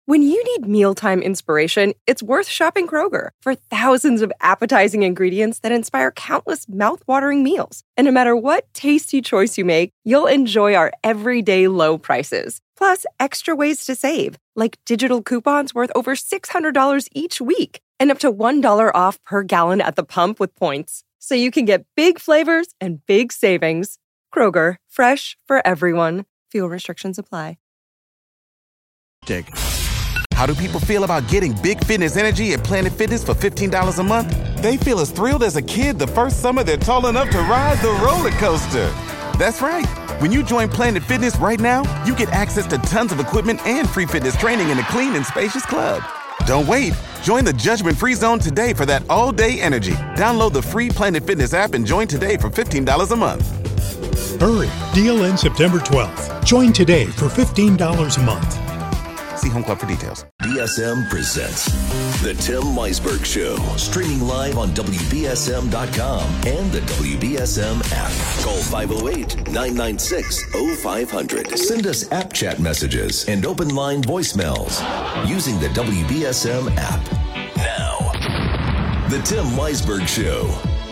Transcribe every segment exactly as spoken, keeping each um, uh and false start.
When you need mealtime inspiration, it's worth shopping Kroger for thousands of appetizing ingredients that inspire countless mouth-watering meals. And no matter what tasty choice you make, you'll enjoy our everyday low prices. Plus, extra ways to save, like digital coupons worth over six hundred dollars each week and up to one dollar off per gallon at the pump with points. So you can get big flavors and big savings. Kroger, fresh for everyone. Fuel restrictions apply. Jake. How do people feel about getting big fitness energy at Planet Fitness for fifteen dollars a month? They feel as thrilled as a kid the first summer they're tall enough to ride the roller coaster. That's right. When you join Planet Fitness right now, you get access to tons of equipment and free fitness training in a clean and spacious club. Don't wait. Join the judgment-free zone today for that all-day energy. Download the free Planet Fitness app and join today for fifteen dollars a month. Hurry. Deal ends September twelfth. Join today for fifteen dollars a month. See Home Club for details. B S M presents The Tim Weisberg Show. Streaming live on W B S M dot com and the W B S M app. Call five oh eight, nine nine six, oh five hundred. Send us app chat messages and open line voicemails using the W B S M app. Now, The Tim Weisberg Show.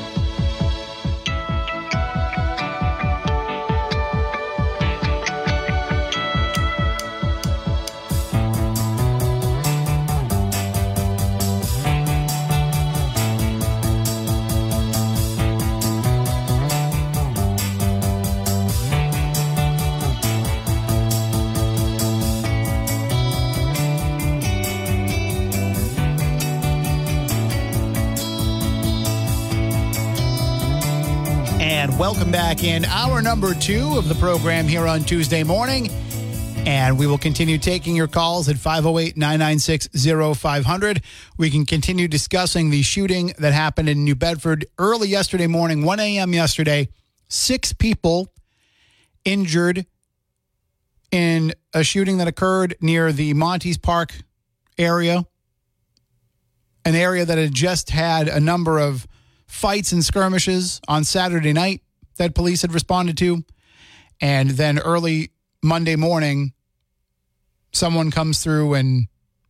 Welcome back in hour number two of the program here on Tuesday morning. And we will continue taking your calls at five oh eight, nine nine six, oh five hundred. We can continue discussing the shooting that happened in New Bedford early yesterday morning, one a.m. yesterday. Six people injured in a shooting that occurred near the Montes Park area, an area that had just had a number of fights and skirmishes on Saturday night that police had responded to. And then early Monday morning, someone comes through and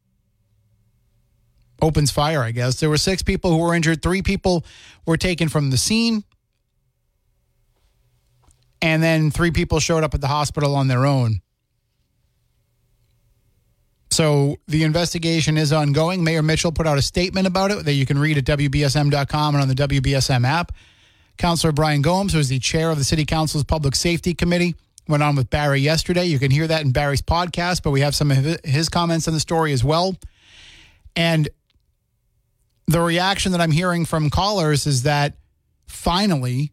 opens fire, I guess. There were six people who were injured. Three people were taken from the scene. And then three people showed up at the hospital on their own. So the investigation is ongoing. Mayor Mitchell put out a statement about it that you can read at W B S M dot com and on the W B S M app. Councillor Brian Gomes, who is the chair of the City Council's Public Safety Committee, went on with Barry yesterday. You can hear that in Barry's podcast, but we have some of his comments on the story as well. And the reaction that I'm hearing from callers is that finally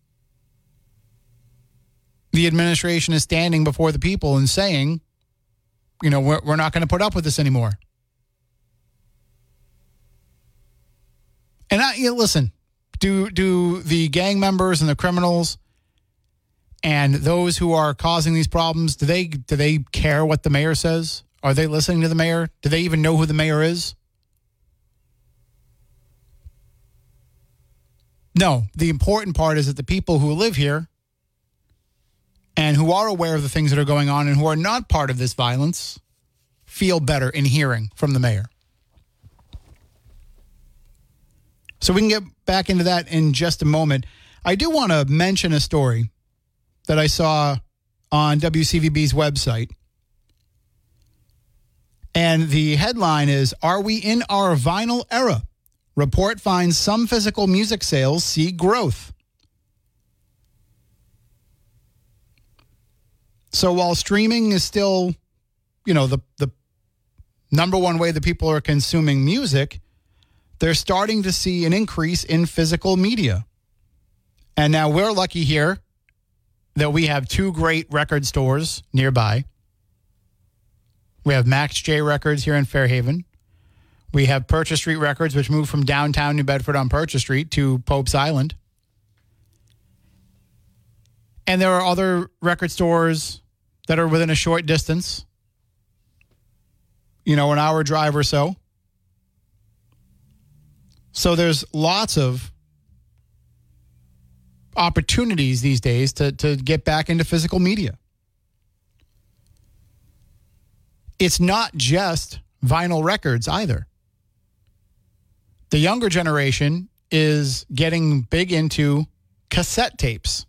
the administration is standing before the people and saying, you know, we're, we're not going to put up with this anymore. And I, you know, listen, do do the gang members and the criminals and those who are causing these problems, do they do they care what the mayor says? Are they listening to the mayor? Do they even know who the mayor is? No. The important part is that the people who live here and who are aware of the things that are going on and who are not part of this violence feel better in hearing from the mayor. So we can get back into that in just a moment. I do want to mention a story that I saw on W C V B's website. And the headline is, "Are we in our vinyl era? Report finds some physical music sales see growth." So while streaming is still, you know, the, the number one way that people are consuming music, they're starting to see an increase in physical media. And now we're lucky here that we have two great record stores nearby. We have Max J Records here in Fairhaven. We have Purchase Street Records, which moved from downtown New Bedford on Purchase Street to Pope's Island. And there are other record stores that are within a short distance, you know, an hour drive or so. So there's lots of opportunities these days to, to get back into physical media. it's not just vinyl records either. The younger generation is getting big into cassette tapes.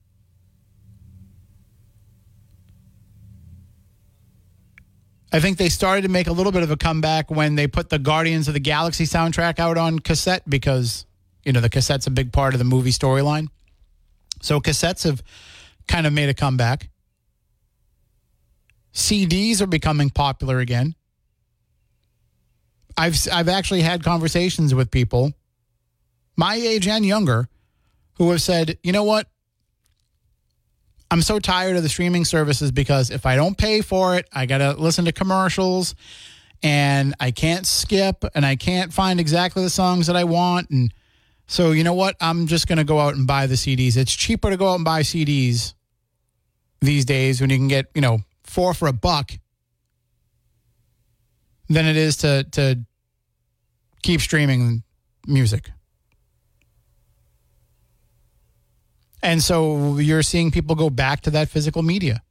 I think they started to make a little bit of a comeback when they put the Guardians of the Galaxy soundtrack out on cassette because, you know, the cassette's a big part of the movie storyline. So cassettes have kind of made a comeback. C Ds are becoming popular again. I've I've actually had conversations with people, my age and younger, who have said, you know what? I'm so tired of the streaming services because if I don't pay for it, I got to listen to commercials and I can't skip and I can't find exactly the songs that I want. And so, you know what? I'm just going to go out and buy the C Ds. It's cheaper to go out and buy C Ds these days when you can get, you know, four for a buck than it is to, to keep streaming music. And so you're seeing people go back to that physical media.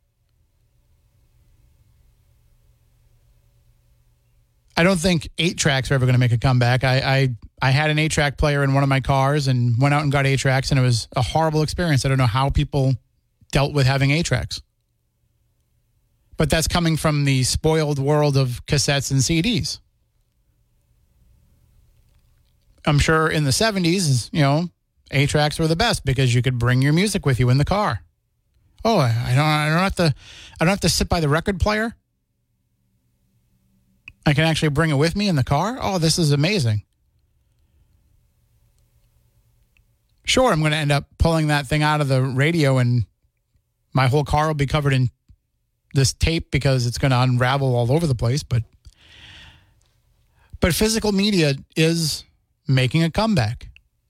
I don't think eight tracks are ever going to make a comeback. I, I I had an eight track player in one of my cars and went out and got eight tracks, and it was a horrible experience. I don't know how people dealt with having eight tracks. But that's coming from the spoiled world of cassettes and C Ds. I'm sure in the seventies, you know, eight tracks were the best because you could bring your music with you in the car. Oh, I don't I don't have to I don't have to sit by the record player. I can actually bring it with me in the car. Oh, this is amazing. Sure, I'm going to end up pulling that thing out of the radio and my whole car will be covered in this tape because it's going to unravel all over the place. But, but physical media is making a comeback.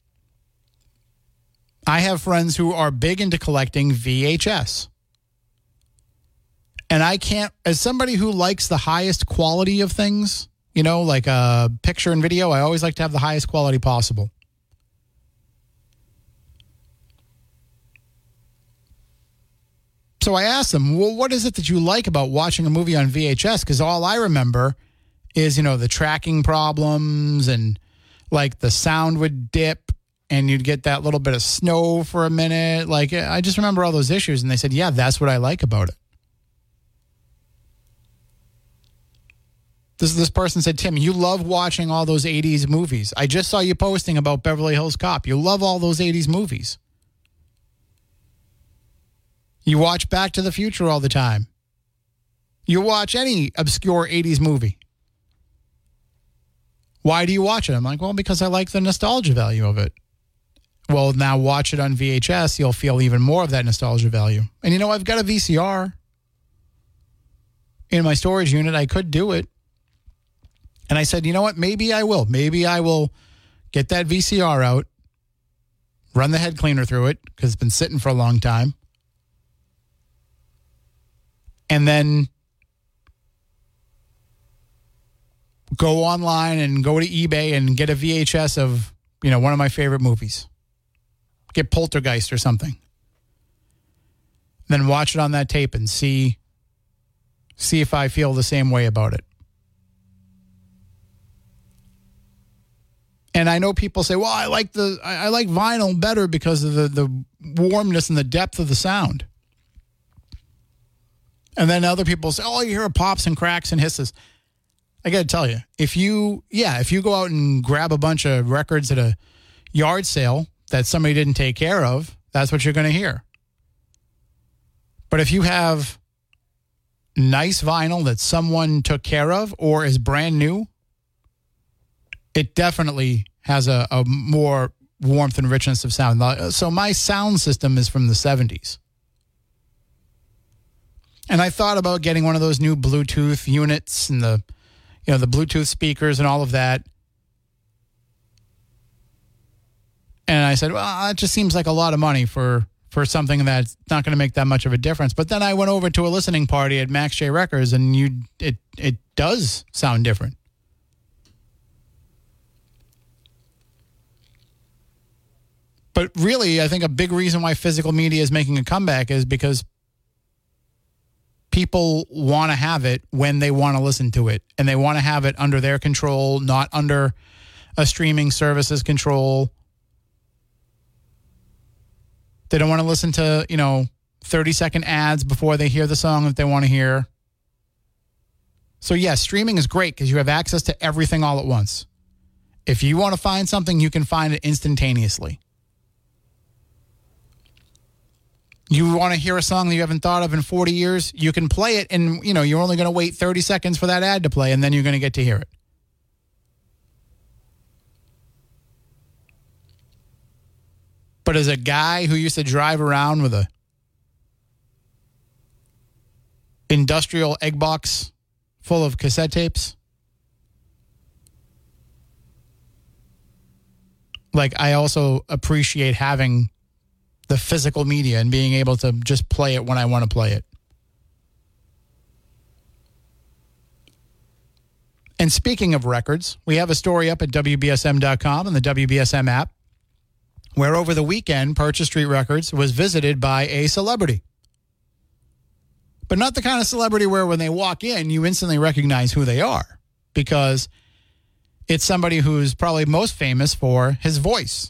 I have friends who are big into collecting V H S. And I can't, as somebody who likes the highest quality of things, you know, like a picture and video, I always like to have the highest quality possible. So I asked them, well, what is it that you like about watching a movie on V H S? Because all I remember is, you know, the tracking problems and like the sound would dip and you'd get that little bit of snow for a minute. Like, I just remember all those issues. And they said, yeah, that's what I like about it. This this person said, Tim, you love watching all those eighties movies. I just saw you posting about Beverly Hills Cop. You love all those eighties movies. You watch Back to the Future all the time. You watch any obscure eighties movie. Why do you watch it? I'm like, well, because I like the nostalgia value of it. Well, now watch it on V H S. You'll feel even more of that nostalgia value. And you know, I've got a V C R in my storage unit. I could do it. And I said, you know what? Maybe I will. Maybe I will get that V C R out, run the head cleaner through it because it's been sitting for a long time. And then go online and go to eBay and get a V H S of, you know, one of my favorite movies. Get Poltergeist or something. Then watch it on that tape and see, see if I feel the same way about it. And I know people say, well, I like the I like vinyl better because of the, the warmness and the depth of the sound. And then other people say, oh, you hear pops and cracks and hisses. I got to tell you, if you, yeah, if you go out and grab a bunch of records at a yard sale that somebody didn't take care of, that's what you're going to hear. But if you have nice vinyl that someone took care of or is brand new, it definitely has a, a more warmth and richness of sound. So my sound system is from the seventies. And I thought about getting one of those new Bluetooth units and the, you know, the Bluetooth speakers and all of that. And I said, well, that just seems like a lot of money for, for something that's not going to make that much of a difference. But then I went over to a listening party at Max J Records, and you it it does sound different. But really, I think a big reason why physical media is making a comeback is because people want to have it when they want to listen to it, and they want to have it under their control, not under a streaming service's control. They don't want to listen to, you know, thirty-second ads before they hear the song that they want to hear. So, yes, streaming is great because you have access to everything all at once. If you want to find something, you can find it instantaneously. You want to hear a song that you haven't thought of in forty years, you can play it, and, you know, you're only going to wait thirty seconds for that ad to play, and then you're going to get to hear it. But as a guy who used to drive around with a industrial egg box full of cassette tapes, like, I also appreciate having the physical media and being able to just play it when I want to play it. And speaking of records, we have a story up at W B S M dot com and the W B S M app, where over the weekend, Purchase Street Records was visited by a celebrity. But not the kind of celebrity where when they walk in, you instantly recognize who they are, because it's somebody who's probably most famous for his voice.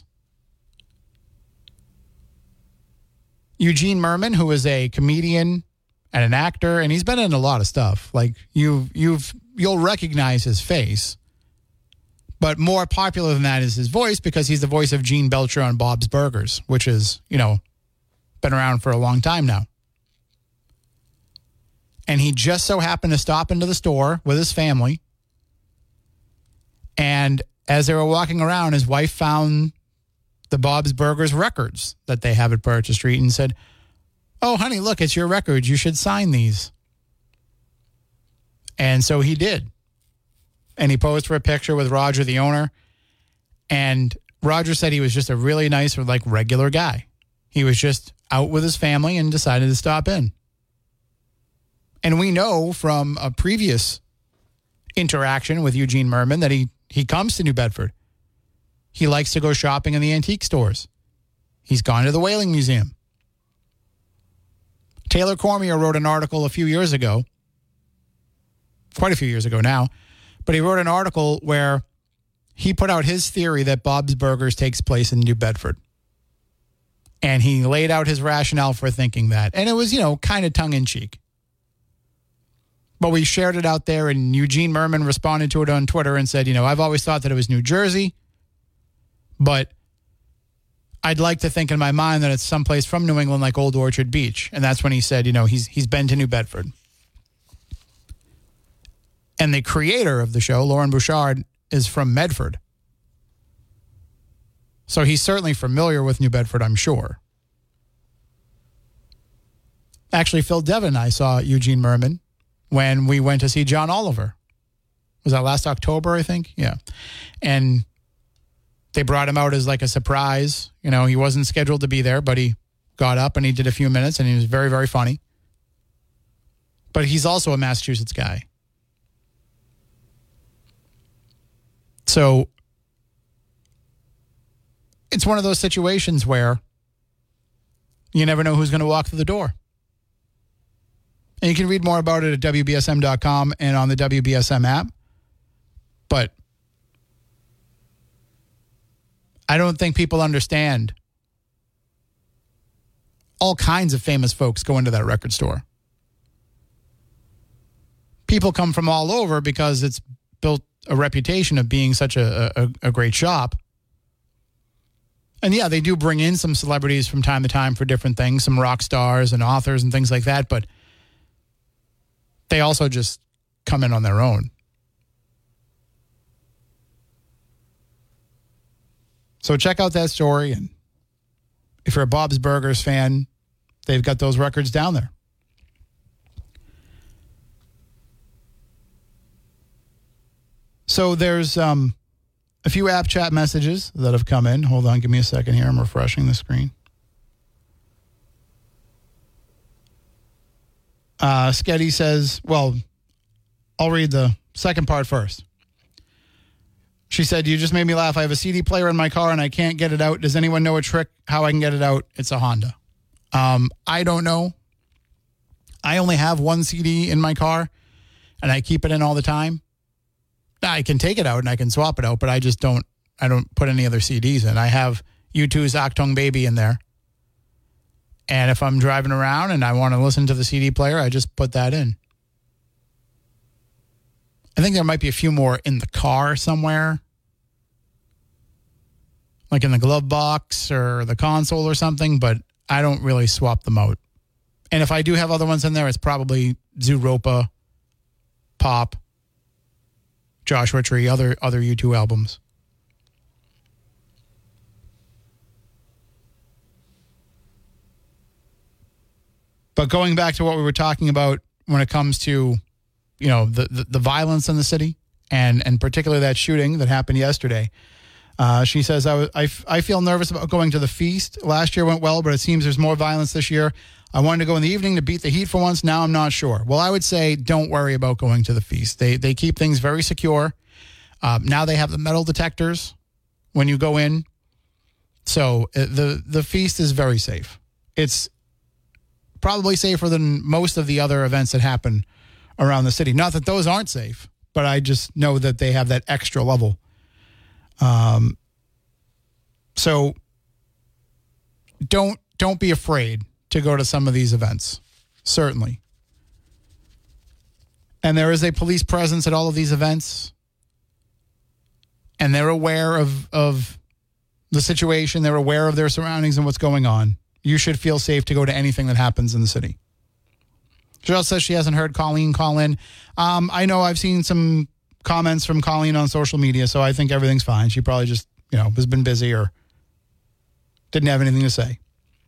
Eugene Merman, who is a comedian and an actor, and he's been in a lot of stuff. Like, you, you've, you'll recognize his face. But more popular than that is his voice, because he's the voice of Gene Belcher on Bob's Burgers, which is, you know, been around for a long time now. And he just so happened to stop into the store with his family. And as they were walking around, his wife found the Bob's Burgers records that they have at Purchase Street and said, "Oh, honey, look, it's your records. You should sign these." And so he did. And he posed for a picture with Roger, the owner. And Roger said he was just a really nice, or like, regular guy. He was just out with his family and decided to stop in. And we know from a previous interaction with Eugene Merman that he, he comes to New Bedford. He likes to go shopping in the antique stores. He's gone to the Whaling Museum. Taylor Cormier wrote an article a few years ago, quite a few years ago now, but he wrote an article where he put out his theory that Bob's Burgers takes place in New Bedford. And he laid out his rationale for thinking that. And it was, you know, kind of tongue-in-cheek. But we shared it out there, and Eugene Merman responded to it on Twitter and said, you know, I've always thought that it was New Jersey, but I'd like to think in my mind that it's someplace from New England, like Old Orchard Beach. And that's when he said, you know, he's he's been to New Bedford. And the creator of the show, Lauren Bouchard, is from Medford. So he's certainly familiar with New Bedford, I'm sure. Actually, Phil Devon and I saw Eugene Merman when we went to see John Oliver. Was that last October, I think? Yeah. And they brought him out as like a surprise. You know, he wasn't scheduled to be there, but he got up and he did a few minutes, and he was very, very funny. But he's also a Massachusetts guy. So it's one of those situations where you never know who's going to walk through the door. And you can read more about it at W B S M dot com and on the W B S M app. But I don't think people understand all kinds of famous folks go into that record store. People come from all over because it's built a reputation of being such a, a, a great shop. And yeah, they do bring in some celebrities from time to time for different things, some rock stars and authors and things like that, but they also just come in on their own. So check out that story, and if you're a Bob's Burgers fan, they've got those records down there. So there's um, a few app chat messages that have come in. Hold on, give me a second here. I'm refreshing the screen. Uh, Sketty says, well, I'll read the second part first. She said, you just made me laugh. I have a C D player in my car and I can't get it out. Does anyone know a trick how I can get it out? It's a Honda. Um, I don't know. I only have one C D in my car, and I keep it in all the time. I can take it out and I can swap it out, but I just don't, I don't put any other C Ds in. I have U two's Achtung Baby in there. And if I'm driving around and I want to listen to the C D player, I just put that in. I think there might be a few more in the car somewhere, like in the glove box or the console or something, but I don't really swap them out. And if I do have other ones in there, it's probably Zooropa, Pop, Joshua Tree, other other U two albums. But going back to what we were talking about when it comes to, you know, the, the, the violence in the city, and, and particularly that shooting that happened yesterday, uh, she says, I, was, I, f- I feel nervous about going to the feast. Last year went well, but it seems there's more violence this year. I wanted to go in the evening to beat the heat for once. Now I'm not sure. Well, I would say don't worry about going to the feast. They, they keep things very secure. Um, now they have the metal detectors when you go in. So uh, the, the feast is very safe. It's probably safer than most of the other events that happen around the city. Not that those aren't safe, but I just know that they have that extra level. Um, so don't don't be afraid to go to some of these events, certainly. And there is a police presence at all of these events, and they're aware of of the situation. They're aware of their surroundings and what's going on. You should feel safe to go to anything that happens in the city. Cheryl says she hasn't heard Colleen call in. Um, I know I've seen some comments from Colleen on social media, so I think everything's fine. She probably just, you know, has been busy or didn't have anything to say.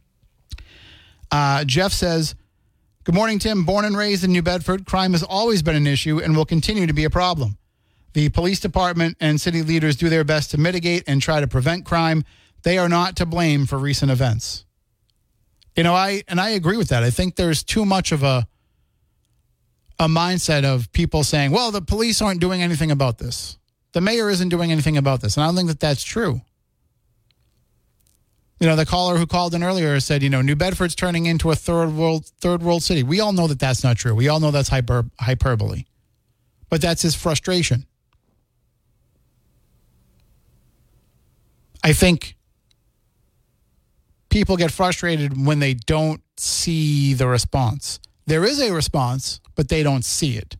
Uh, Jeff says, good morning, Tim. Born and raised in New Bedford, crime has always been an issue and will continue to be a problem. The police department and city leaders do their best to mitigate and try to prevent crime. They are not to blame for recent events. You know, I and I agree with that. I think there's too much of a a mindset of people saying, well, the police aren't doing anything about this. The mayor isn't doing anything about this. And I don't think that that's true. You know, the caller who called in earlier said, you know, New Bedford's turning into a third world third world city. We all know that that's not true. We all know that's hyper, hyperbole. But that's his frustration. I think people get frustrated when they don't see the response. There is a response, but they don't see it.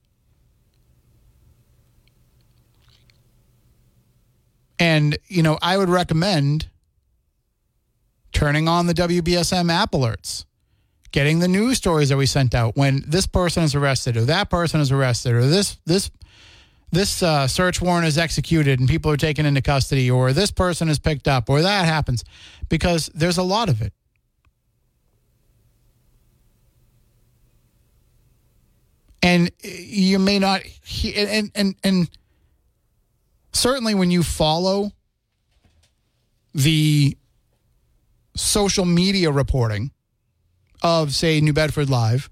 And, you know, I would recommend turning on the W B S M app alerts, getting the news stories that we sent out when this person is arrested or that person is arrested or this this this uh, search warrant is executed and people are taken into custody, or this person is picked up, or that happens, because there's a lot of it. And you may not, and and and certainly when you follow the social media reporting of, say, New Bedford Live,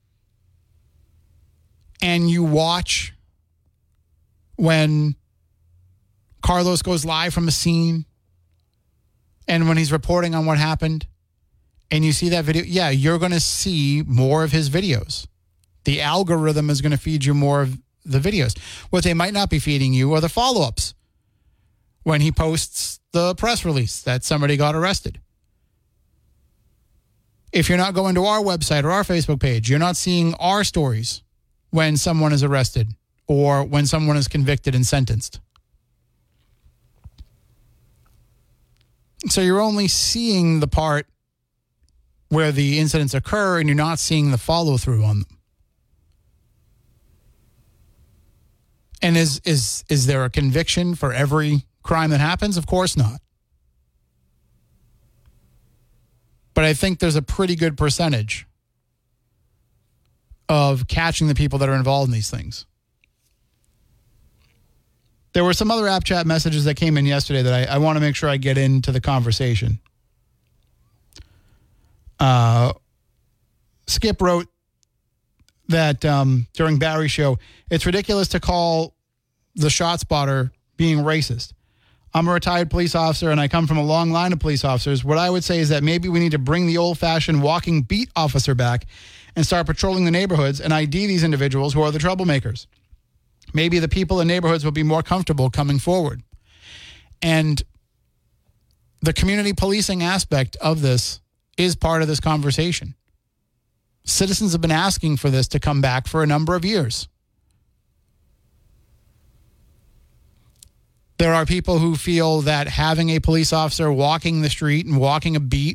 and you watch when Carlos goes live from a scene and when he's reporting on what happened, and you see that video, yeah, you're going to see more of his videos. The algorithm is going to feed you more of the videos. What they might not be feeding you are the follow-ups when he posts the press release that somebody got arrested. If you're not going to our website or our Facebook page, you're not seeing our stories when someone is arrested or when someone is convicted and sentenced. So you're only seeing the part where the incidents occur and you're not seeing the follow-through on them. And is is is there a conviction for every crime that happens? Of course not. But I think there's a pretty good percentage of catching the people that are involved in these things. There were some other app chat messages that came in yesterday that I, I want to make sure I get into the conversation. Uh, Skip wrote that um, during Barry's show, it's ridiculous to call the shot spotter being racist. I'm a retired police officer, and I come from a long line of police officers. What I would say is that maybe we need to bring the old-fashioned walking beat officer back and start patrolling the neighborhoods and I D these individuals who are the troublemakers. Maybe the people in neighborhoods will be more comfortable coming forward. And the community policing aspect of this is part of this conversation. Citizens have been asking for this to come back for a number of years. There are people who feel that having a police officer walking the street and walking a beat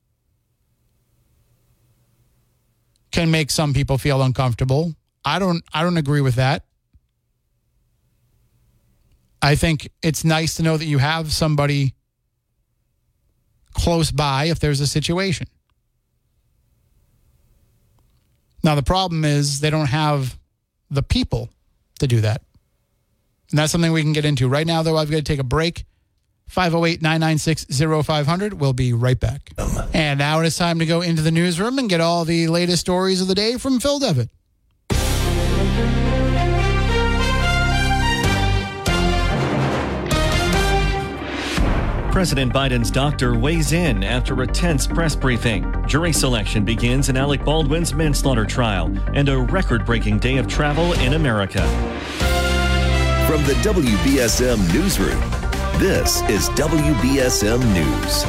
can make some people feel uncomfortable. I don't I don't agree with that. I think it's nice to know that you have somebody close by if there's a situation. Now, the problem is they don't have the people to do that. And that's something we can get into. Right now, though, I've got to take a break. five oh eight, nine nine six, oh five hundred. We'll be right back. And now it is time to go into the newsroom and get all the latest stories of the day from Phil Devitt. President Biden's doctor weighs in after a tense press briefing. Jury selection begins in Alec Baldwin's manslaughter trial, and a record-breaking day of travel in America. From the W B S M Newsroom, this is W B S M News.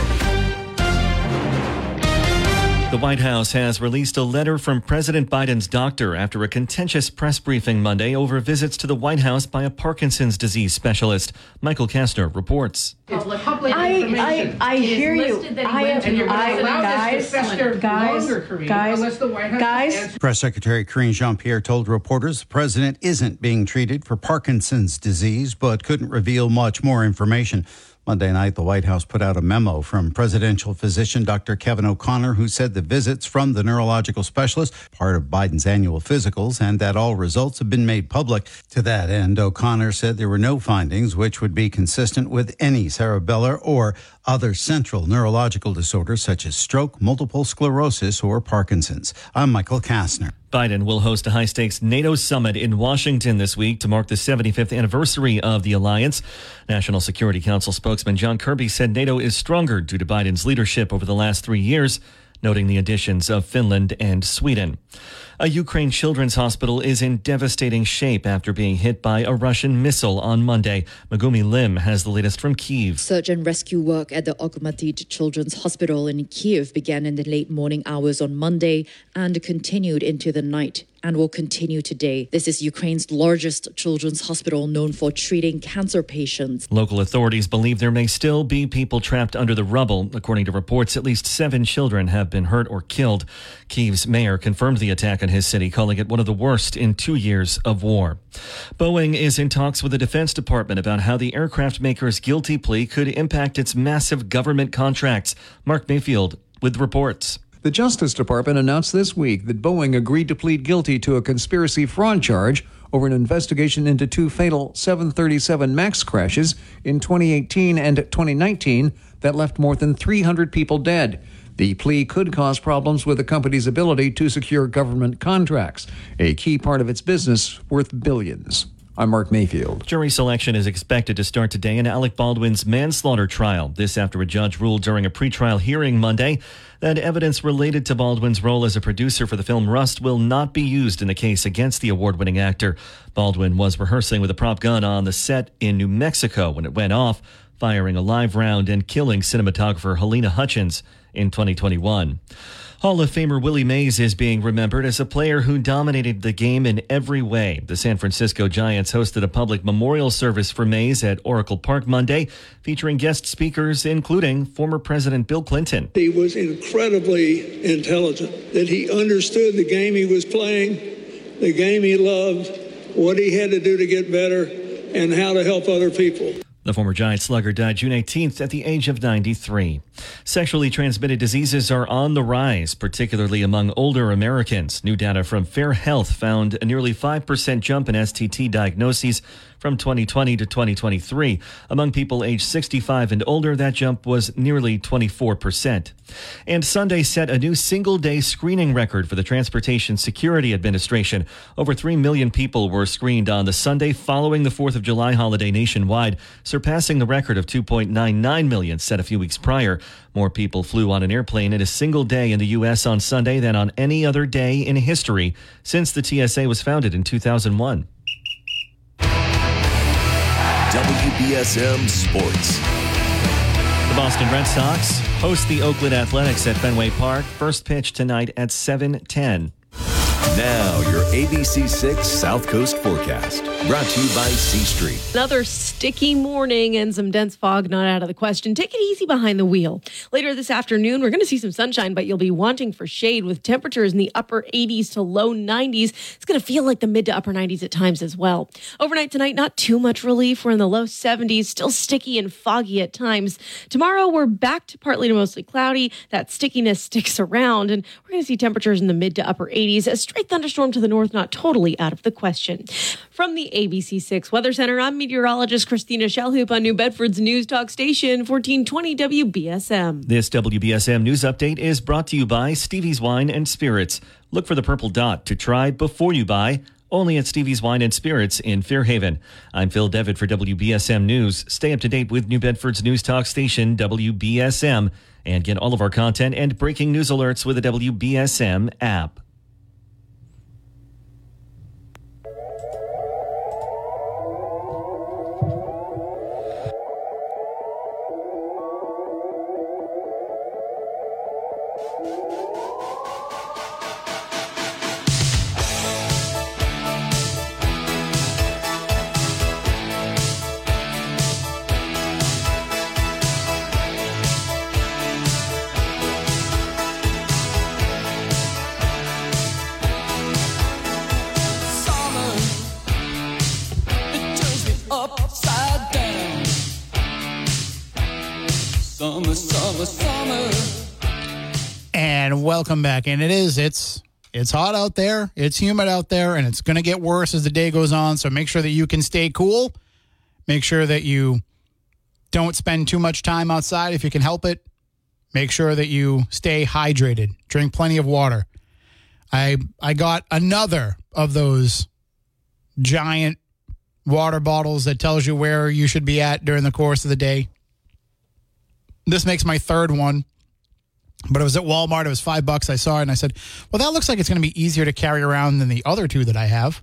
The White House has released a letter from President Biden's doctor after a contentious press briefing Monday over visits to the White House by a Parkinson's disease specialist. Michael Kastner reports. It's public information. I, I, I hear you. I, and you're I, allow guys, this to fester guys, longer, Karine, guys, unless the White House guys. answers. Press Secretary Karine Jean-Pierre told reporters the president isn't being treated for Parkinson's disease, but couldn't reveal much more information. Monday night, the White House put out a memo from presidential physician Doctor Kevin O'Connor, who said the visits from the neurological specialist, part of Biden's annual physicals, and that all results have been made public. To that end, O'Connor said there were no findings which would be consistent with any cerebellar or other central neurological disorders such as stroke, multiple sclerosis, or Parkinson's. I'm Michael Kastner. Biden will host a high-stakes NATO summit in Washington this week to mark the seventy-fifth anniversary of the alliance. National Security Council spokesman John Kirby said NATO is stronger due to Biden's leadership over the last three years, noting the additions of Finland and Sweden. A Ukraine children's hospital is in devastating shape after being hit by a Russian missile on Monday. Megumi Lim has the latest from Kyiv. Search and rescue work at the Okhmatid Children's Hospital in Kyiv began in the late morning hours on Monday and continued into the night and will continue today. This is Ukraine's largest children's hospital, known for treating cancer patients. Local authorities believe there may still be people trapped under the rubble. According to reports, at least seven children have been hurt or killed. Kyiv's mayor confirmed the attack on his city, calling it one of the worst in two years of war. Boeing is in talks with the Defense Department about how the aircraft maker's guilty plea could impact its massive government contracts. Mark Mayfield with reports. The Justice Department announced this week that Boeing agreed to plead guilty to a conspiracy fraud charge over an investigation into two fatal seven thirty-seven MAX crashes in twenty eighteen and twenty nineteen that left more than three hundred people dead. The plea could cause problems with the company's ability to secure government contracts, a key part of its business worth billions. I'm Mark Mayfield. Jury selection is expected to start today in Alec Baldwin's manslaughter trial. This after a judge ruled during a pretrial hearing Monday that evidence related to Baldwin's role as a producer for the film Rust will not be used in the case against the award-winning actor. Baldwin was rehearsing with a prop gun on the set in New Mexico when it went off, firing a live round and killing cinematographer Helena Hutchins in twenty twenty-one. Hall of Famer Willie Mays is being remembered as a player who dominated the game in every way. The San Francisco Giants hosted a public memorial service for Mays at Oracle Park Monday, featuring guest speakers including former President Bill Clinton. He was incredibly intelligent, that he understood the game he was playing, the game he loved, what he had to do to get better, and how to help other people. The former Giant slugger died June eighteenth at the age of ninety-three. Sexually transmitted diseases are on the rise, particularly among older Americans. New data from Fair Health found a nearly five percent jump in S T T diagnoses from twenty twenty to twenty twenty-three. Among people aged sixty-five and older, that jump was nearly twenty-four percent. And Sunday set a new single-day screening record for the Transportation Security Administration. Over three million people were screened on the Sunday following the fourth of July holiday nationwide, surpassing the record of two point nine nine million set a few weeks prior. More people flew on an airplane in a single day in the U S on Sunday than on any other day in history since the T S A was founded in two thousand one. W B S M Sports. The Boston Red Sox host the Oakland Athletics at Fenway Park. First pitch tonight at seven ten. Now, your A B C six South Coast forecast. Brought to you by C Street. Another sticky morning and some dense fog not out of the question. Take it easy behind the wheel. Later this afternoon, we're going to see some sunshine, but you'll be wanting for shade with temperatures in the upper eighties to low nineties. It's going to feel like the mid to upper nineties at times as well. Overnight tonight, not too much relief. We're in the low seventies, still sticky and foggy at times. Tomorrow, we're back to partly to mostly cloudy. That stickiness sticks around, and we're going to see temperatures in the mid to upper eighties. A stray thunderstorm to the north, not totally out of the question. From the A B C six Weather Center, I'm meteorologist Christina Shellhoop on New Bedford's News Talk Station, fourteen twenty W B S M. This W B S M News Update is brought to you by Stevie's Wine and Spirits. Look for the purple dot to try before you buy, only at Stevie's Wine and Spirits in Fairhaven. I'm Phil Devitt for W B S M News. Stay up to date with New Bedford's News Talk Station, W B S M, and get all of our content and breaking news alerts with the W B S M app. Summer, summer, summer. And welcome back. And it is, it's it's hot out there, it's humid out there, and it's going to get worse as the day goes on. So make sure that you can stay cool. Make sure that you don't spend too much time outside if you can help it. Make sure that you stay hydrated. Drink plenty of water. I I got another of those giant water bottles that tells you where you should be at during the course of the day. This makes my third one, but it was at Walmart. It was five bucks. I saw it and I said, well, that looks like it's going to be easier to carry around than the other two that I have.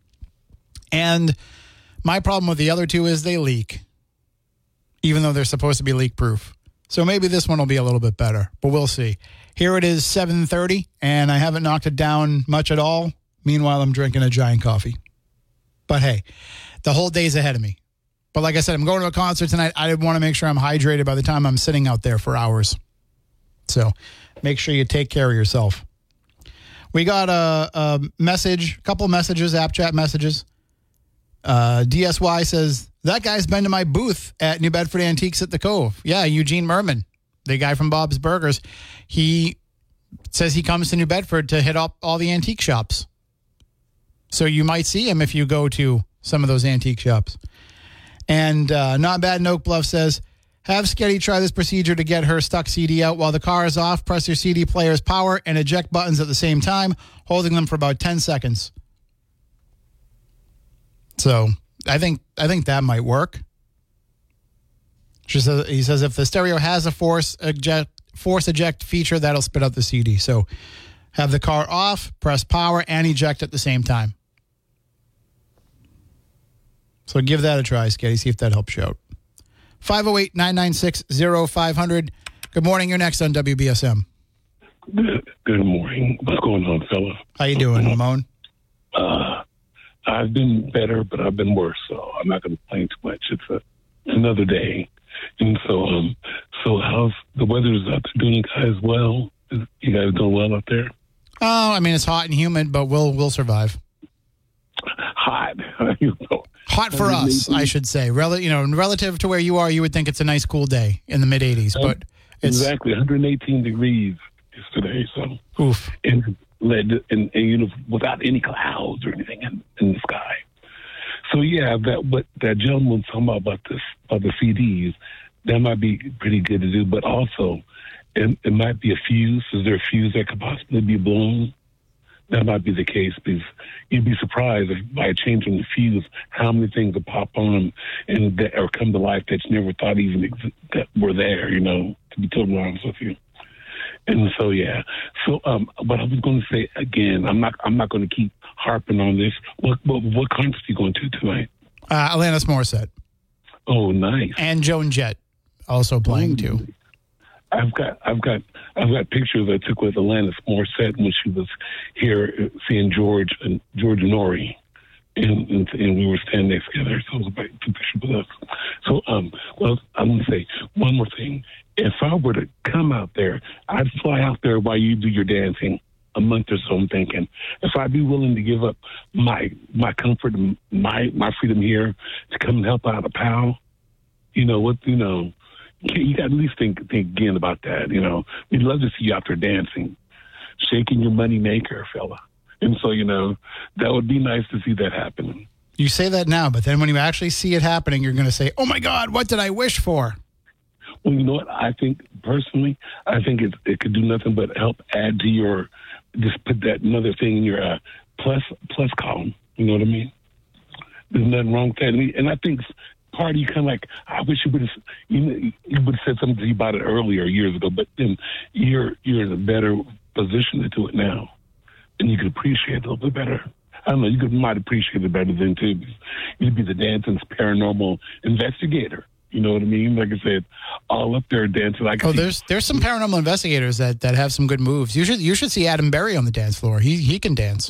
And my problem with the other two is they leak, even though they're supposed to be leak proof. So maybe this one will be a little bit better, but we'll see. Here it is, seven thirty, and I haven't knocked it down much at all. Meanwhile, I'm drinking a giant coffee. But hey, the whole day's ahead of me. But like I said, I'm going to a concert tonight. I want to make sure I'm hydrated by the time I'm sitting out there for hours. So make sure you take care of yourself. We got a, a message, a couple messages, app chat messages. Uh, D S Y says, that guy's been to my booth at New Bedford Antiques at the Cove. Yeah, Eugene Merman, the guy from Bob's Burgers. He says he comes to New Bedford to hit up all the antique shops. So you might see him if you go to some of those antique shops. And uh, Not Bad in Oak Bluff says, have Sketty try this procedure to get her stuck C D out while the car is off. Press your C D player's power and eject buttons at the same time, holding them for about ten seconds. So I think I think that might work. She says, he says if the stereo has a force eject, force eject feature, that'll spit out the C D. So have the car off, press power, and eject at the same time. So give that a try, Sketty. See if that helps you out. five oh eight, nine nine six, oh five hundred. Good morning. You're next on W B S M. Good, good morning. What's going on, fella? How you doing, Ramon? Uh, I've been better, but I've been worse, so I'm not going to complain too much. It's a, another day. And so, um, so how's the weather's out there doing, you guys well? You guys doing well out there? Oh, I mean, it's hot and humid, but we'll we'll survive. Hot. you know. Hot for us, I should say. Rel- you know, relative to where you are, you would think it's a nice cool day in the mid eighties, but it's exactly one hundred eighteen degrees yesterday. So, oof, and led and, and you know without any clouds or anything in, in the sky. So yeah, that what that gentleman was talking about about this about the C Ds, that might be pretty good to do. But also, it, it might be a fuse. Is there a fuse that could possibly be blown that might be the case, because you'd be surprised if by changing the fuse, how many things will pop on and that, or come to life that you never thought even ex- that were there, you know, to be totally honest with you. And so, yeah. So, um, but I was going to say again, I'm not, I'm not going to keep harping on this. What, what, what concert are you going to tonight? Uh, Alanis Morissette. Oh, nice. And Joan Jett also playing Ooh. too. I've got, I've got, I've got pictures I took with Alanis Morissette when she was here seeing George and George Norrie, and, and and we were standing next together. So it was about two pictures with us. So, um, well, I'm going to say one more thing. If I were to come out there, I'd fly out there while you do your dancing a month or so. I'm thinking if I'd be willing to give up my my comfort and my my freedom here to come and help out a pal, you know what, you know. You got to at least think, think again about that, you know. We'd love to see you out there dancing, shaking your money maker, fella. And so, you know, that would be nice to see that happen. You say that now, but then when you actually see it happening, you're going to say, oh, my God, what did I wish for? Well, you know what? I think, personally, I think it, it could do nothing but help add to your, just put that another thing in your uh, plus plus column. You know what I mean? There's nothing wrong with that. And, and I think part of you kind of like, I wish you would have, you know, you would have said something to you about it earlier, years ago, but then you're you're in a better position to do it now, and you could appreciate it a little bit better. I don't know, you could might appreciate it better then too, because you'd be the dancing paranormal investigator. You know what I mean? Like I said, all up there dancing. Like oh, there's there's some paranormal investigators that, that have some good moves. You should you should see Adam Berry on the dance floor. He he can dance.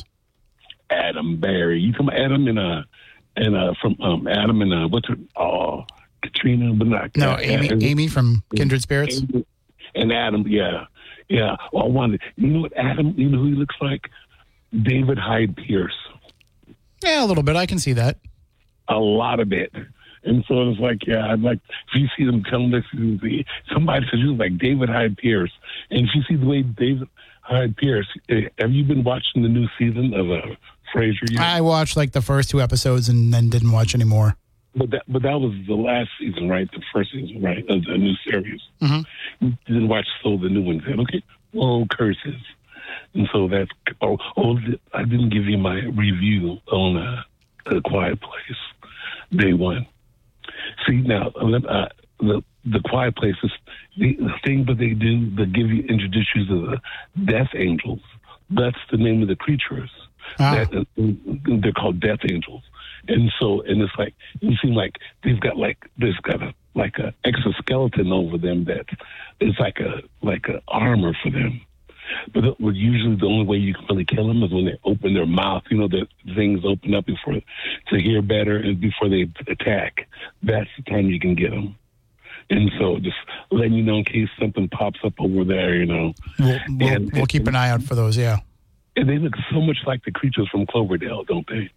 Adam Berry, you come Adam in a. And uh, from um, Adam and uh, what's her? Oh, Katrina, but not no, uh, Amy. Adam. Amy from Kindred Spirits. And Adam, yeah, yeah. Well, I wanted. You know what Adam? You know who he looks like? David Hyde Pierce. Yeah, a little bit. I can see that. A lot of it. And so it's like, yeah, I'd like if you see them telling this, somebody says you look like David Hyde Pierce, and if you see the way David Hyde Pierce, have you been watching the new season of uh, Frasier yet? I watched like the first two episodes and then didn't watch anymore. But that, but that was the last season, right? The first season, right, of the new series. Mm-hmm. You didn't watch so the new one. Said, okay, oh, curses. And so that's, oh, oh, I didn't give you my review on uh, A Quiet Place, day one. See, now, uh, the the Quiet Place is the, the thing that they do, they give you, introduce you to the Death Angels. That's the name of the creatures. Ah. That, uh, they're called Death Angels. And so, and it's like, you seem like they've got like, they've got a, like a exoskeleton over them that is like a, like a armor for them. But it, well, usually the only way you can really kill them is when they open their mouth, you know, the things open up before, to hear better and before they attack. That's the time you can get them. And so just letting you know in case something pops up over there, you know. We'll, we'll, and, we'll keep an eye out for those, yeah. And they look so much like the creatures from Cloverdale, don't they?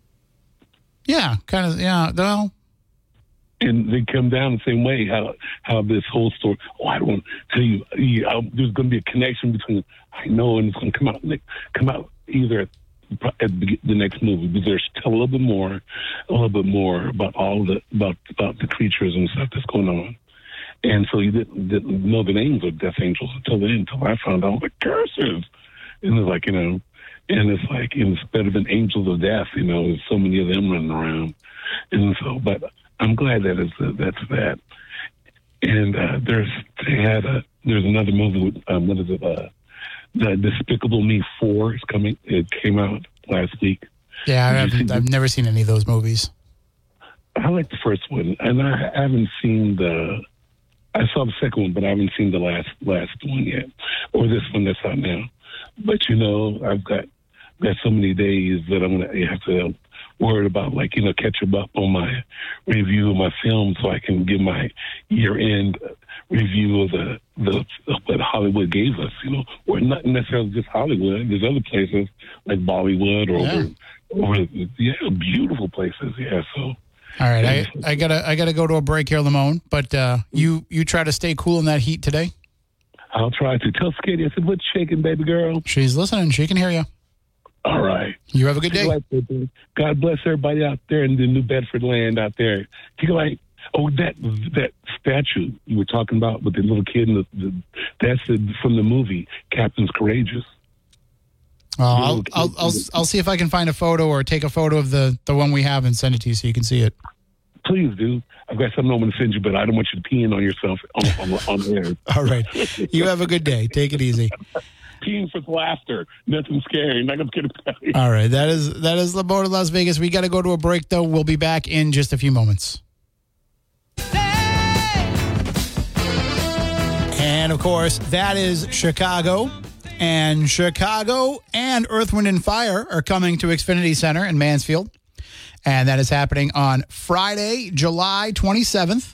Yeah, kind of, yeah. Well, and they come down the same way, how how this whole story, oh, I don't want to tell you, you I, there's going to be a connection between, I know, and it's going to come out, come out either at, at the, the next movie, but there's tell a little bit more, a little bit more about all the, about, about the creatures and stuff that's going on. And so you didn't, didn't know the names of Death Angels until then, until I found out the curses. And it's like, you know, and it's like, instead of an angels of death, you know, there's so many of them running around. And so, but I'm glad that it's, uh, that's that. And uh, there's, they had a, there's another movie with, um, what is it, uh, the Despicable Me four is coming, it came out last week. Yeah, I haven't, I've never seen any of those movies. I like the first one, and I haven't seen the, I saw the second one, but I haven't seen the last last one yet, or this one that's out now. But, you know, I've got got so many days that I'm going to have to worry about, like, you know, catching up on my review of my film so I can give my year-end review of the, the of what Hollywood gave us, you know, or not necessarily just Hollywood. There's other places like Bollywood or, yeah. or, or yeah, beautiful places, yeah, so. All right, I, I gotta I gotta go to a break here, Lamone. But uh, you you try to stay cool in that heat today. I'll try to. Tell Skitty I said, "What's shaking, baby girl?" She's listening. She can hear you. All right. You have a good day. God bless everybody out there in the New Bedford land out there. You like, oh, that that statue you were talking about with the little kid, and the, the, that's the, from the movie Captain's Courageous. Well, I'll, I'll I'll I'll see if I can find a photo or take a photo of the, the one we have and send it to you so you can see it. Please do. I've got something I'm going to send you, but I don't want you to peeing on yourself on, on, on air. All right. You have a good day. Take it easy. Peeing for laughter. Nothing scary. Not going to get about it. All right. That is that is LeBeau to Las Vegas. We got to go to a break, though. We'll be back in just a few moments. And, of course, that is Chicago. And Chicago and Earth, Wind, and Fire are coming to Xfinity Center in Mansfield. And that is happening on Friday, July twenty-seventh.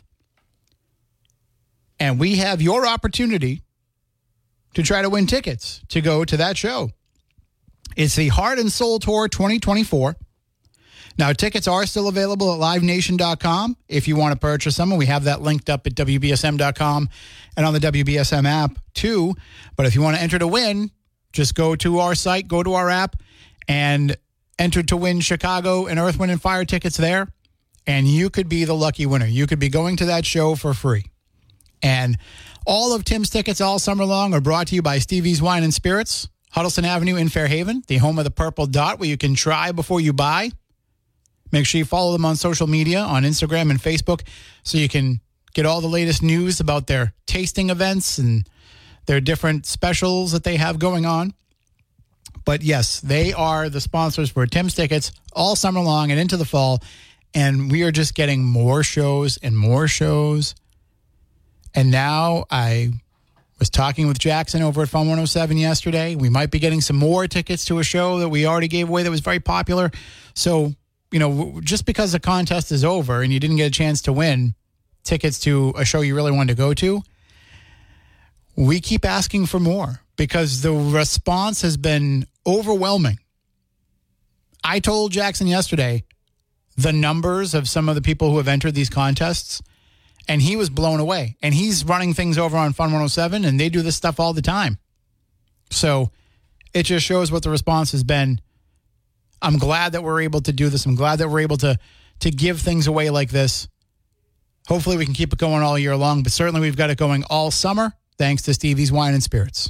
And we have your opportunity to try to win tickets to go to that show. It's the Heart and Soul Tour twenty twenty-four. Now, tickets are still available at live nation dot com if you want to purchase them. And we have that linked up at W B S M dot com and on the W B S M app, too. But if you want to enter to win, just go to our site, go to our app, and enter to win Chicago and Earth, Wind, and Fire tickets there. And you could be the lucky winner. You could be going to that show for free. And all of Tim's tickets all summer long are brought to you by Stevie's Wine and Spirits, Huddleston Avenue in Fairhaven, the home of the Purple Dot, where you can try before you buy. Make sure you follow them on social media, on Instagram and Facebook, so you can get all the latest news about their tasting events and their different specials that they have going on. But yes, they are the sponsors for Tim's tickets all summer long and into the fall. And we are just getting more shows and more shows. And now I was talking with Jackson over at Fun one oh seven yesterday. We might be getting some more tickets to a show that we already gave away that was very popular. So, you know, just because the contest is over and you didn't get a chance to win tickets to a show you really wanted to go to, we keep asking for more because the response has been overwhelming. I told Jackson yesterday the numbers of some of the people who have entered these contests, and he was blown away. And he's running things over on Fun one oh seven, and they do this stuff all the time. So it just shows what the response has been. I'm glad that we're able to do this. I'm glad that we're able to, to give things away like this. Hopefully we can keep it going all year long, but certainly we've got it going all summer, thanks to Stevie's Wine and Spirits.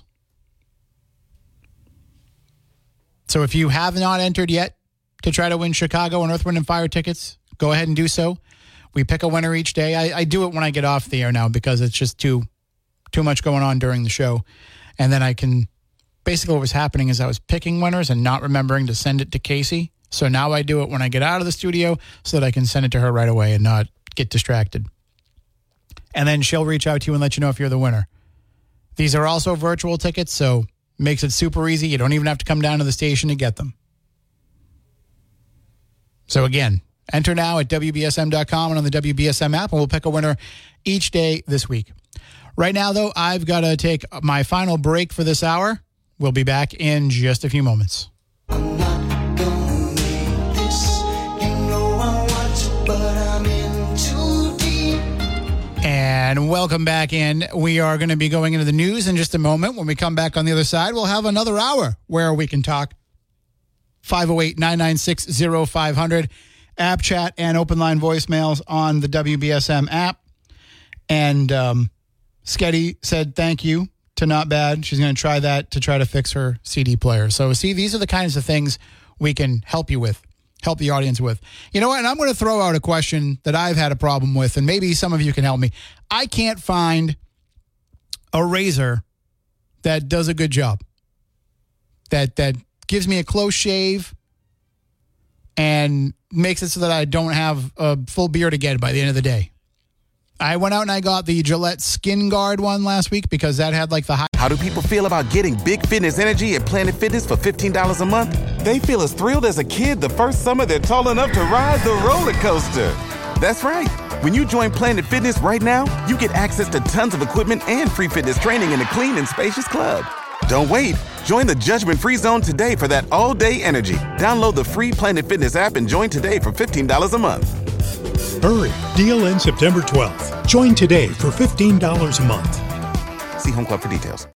So if you have not entered yet to try to win Chicago and Earth, Wind, and Fire tickets, go ahead and do so. We pick a winner each day. I, I do it when I get off the air now because it's just too too much going on during the show. And then I can, basically what was happening is I was picking winners and not remembering to send it to Casey. So now I do it when I get out of the studio so that I can send it to her right away and not get distracted. And then she'll reach out to you and let you know if you're the winner. These are also virtual tickets, so makes it super easy. You don't even have to come down to the station to get them. So again, enter now at W B S M dot com and on the W B S M app, and we'll pick a winner each day this week. Right now, though, I've got to take my final break for this hour. We'll be back in just a few moments. I'm not gonna make this. You know I want to, but I'm in too deep. And welcome back in. We are going to be going into the news in just a moment. When we come back on the other side, we'll have another hour where we can talk. five oh eight, nine nine six, oh five hundred. App chat and open line voicemails on the W B S M app. And um, Sketty said thank you to Not Bad. She's going to try that to try to fix her C D player. So, see, these are the kinds of things we can help you with, help the audience with. You know what? And I'm going to throw out a question that I've had a problem with, and maybe some of you can help me. I can't find a razor that does a good job, that that gives me a close shave and makes it so that I don't have a full beard again by the end of the day. I went out and I got the Gillette Skin Guard one last week because that had like the high. How do people feel about getting big fitness energy at Planet Fitness for fifteen dollars a month? They feel as thrilled as a kid the first summer they're tall enough to ride the roller coaster. That's right. When you join Planet Fitness right now, you get access to tons of equipment and free fitness training in a clean and spacious club. Don't wait. Join the judgment-free zone today for that all-day energy. Download the free Planet Fitness app and join today for fifteen dollars a month. Hurry. Deal ends September twelfth. Join today for fifteen dollars a month. See Home Club for details.